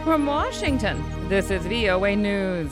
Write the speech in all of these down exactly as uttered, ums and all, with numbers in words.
From Washington, this is V O A News.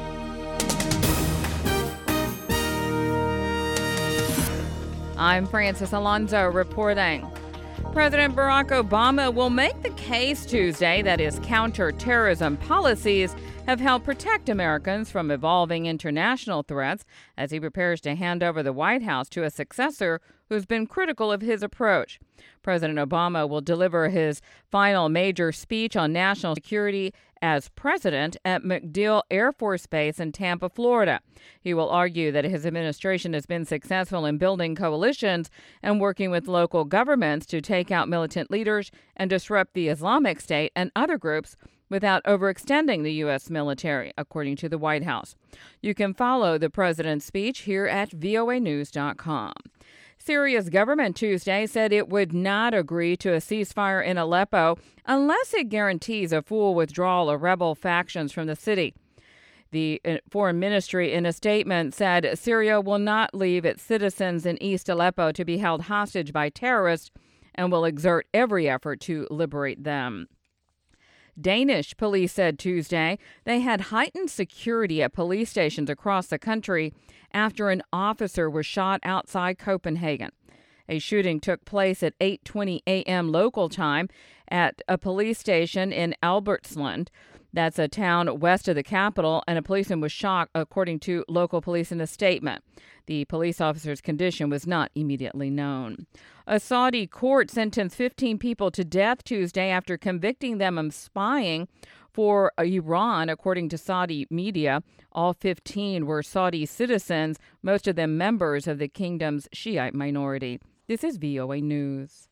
I'm Francis Alonso reporting. President Barack Obama will make the case Tuesday that his counterterrorism policies have helped protect Americans from evolving international threats as he prepares to hand over the White House to a successor who's been critical of his approach. President Obama will deliver his final major speech on national security as president at MacDill Air Force Base in Tampa, Florida. He will argue that his administration has been successful in building coalitions and working with local governments to take out militant leaders and disrupt the Islamic State and other groups without overextending the U S military, according to the White House. You can follow the president's speech here at V O A news dot com. Syria's government Tuesday said it would not agree to a ceasefire in Aleppo unless it guarantees a full withdrawal of rebel factions from the city. The foreign ministry in a statement said Syria will not leave its citizens in East Aleppo to be held hostage by terrorists and will exert every effort to liberate them. Danish police said Tuesday they had heightened security at police stations across the country after an officer was shot outside Copenhagen. A shooting took place at eight twenty a.m. local time at a police station in Albertsland. That's a town west of the capital, and a policeman was shot, according to local police in a statement. The police officer's condition was not immediately known. A Saudi court sentenced fifteen people to death Tuesday after convicting them of spying for Iran, according to Saudi media. All fifteen were Saudi citizens, most of them members of the kingdom's Shiite minority. This is V O A News.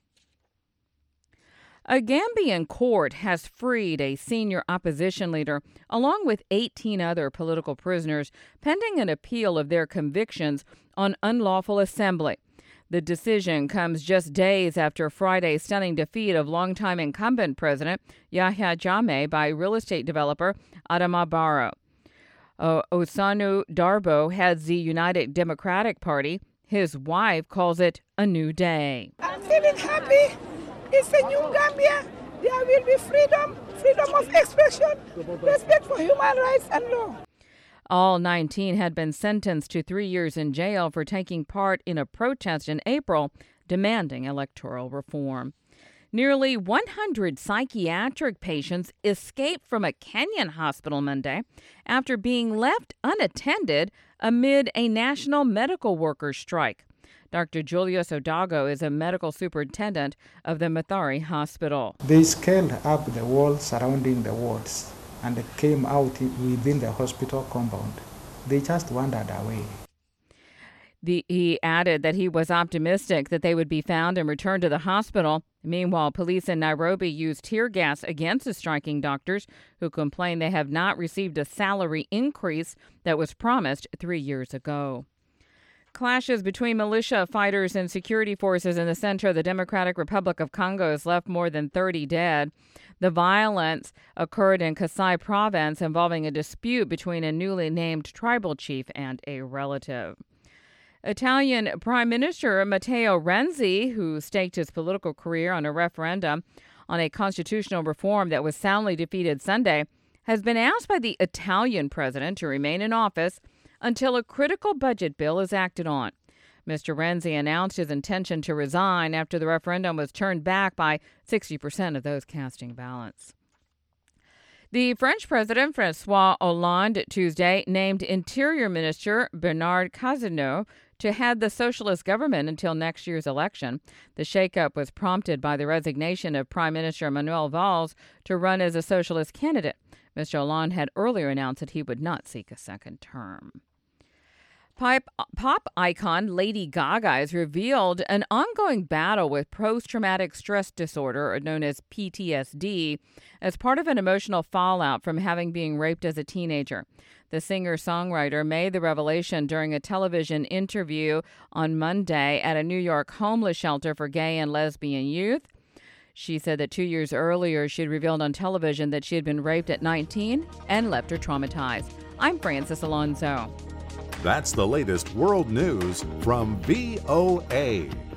A Gambian court has freed a senior opposition leader along with eighteen other political prisoners pending an appeal of their convictions on unlawful assembly. The decision comes just days after Friday's stunning defeat of longtime incumbent President Yahya Jammeh by real estate developer Adama Barrow. Uh, Osanu Darboe heads the United Democratic Party. His wife calls it a new day. I'm feeling happy. It's a new Gambia. There will be freedom, freedom of expression, respect for human rights and law. All nineteen had been sentenced to three years in jail for taking part in a protest in April demanding electoral reform. Nearly one hundred psychiatric patients escaped from a Kenyan hospital Monday after being left unattended amid a national medical workers strike. Doctor Julius Odago is a medical superintendent of the Mathare Hospital. They scaled up the walls surrounding the wards and they came out within the hospital compound. They just wandered away. The, he added that he was optimistic that they would be found and returned to the hospital. Meanwhile, police in Nairobi used tear gas against the striking doctors who complained they have not received a salary increase that was promised three years ago. Clashes between militia fighters and security forces in the center of the Democratic Republic of Congo has left more than thirty dead. The violence occurred in Kasai province involving a dispute between a newly named tribal chief and a relative. Italian Prime Minister Matteo Renzi, who staked his political career on a referendum on a constitutional reform that was soundly defeated Sunday, has been asked by the Italian president to remain in office until a critical budget bill is acted on. Mister Renzi announced his intention to resign after the referendum was turned back by sixty percent of those casting ballots. The French President François Hollande Tuesday named Interior Minister Bernard Cazeneuve to head the socialist government until next year's election. The shakeup was prompted by the resignation of Prime Minister Manuel Valls to run as a socialist candidate. Mister Hollande had earlier announced that he would not seek a second term. Pop, pop icon Lady Gaga has revealed an ongoing battle with post-traumatic stress disorder, known as P T S D, as part of an emotional fallout from having been raped as a teenager. The singer-songwriter made the revelation during a television interview on Monday at a New York homeless shelter for gay and lesbian youth. She said that two years earlier, she had revealed on television that she had been raped at nineteen and left her traumatized. I'm Francis Alonso. That's the latest world news from V O A.